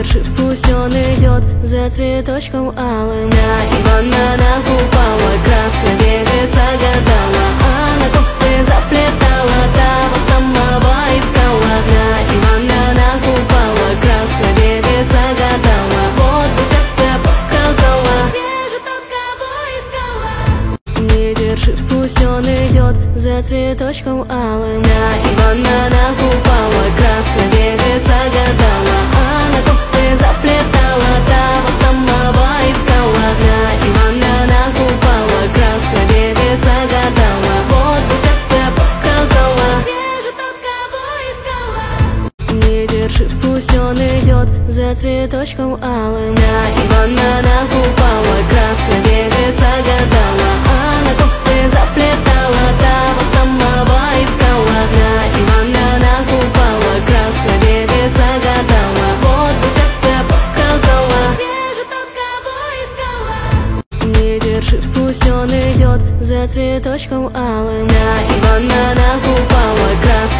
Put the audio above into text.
держи, пусть он идет за цветочком алым. На Ивана накупала, красная девица гадала, а на косы заплетала, того самого искала. На Ивана накупала, красная девица гадала, вот бы сердце подсказала, где же тот, кого искала. Не держи, пусть он идет за цветочком алым. На Ивана накупала, красная девица гадала, а на косы заплетала, того самого искала. На Ивана накупала, красная девица гадала, вот бы сердце подсказала, где же тот, кого искала. Не держи, пусть он идет за цветочком алым. На Ивана накупала, красная девица гадала, а на косы заплетала, того самого искала. На Ивана накупала, красная девица гадала, вот бы сердце подсказала, где же тот, кого искала. Не держи, пусть он идет за цветочком алым. На Ивана накупала, красная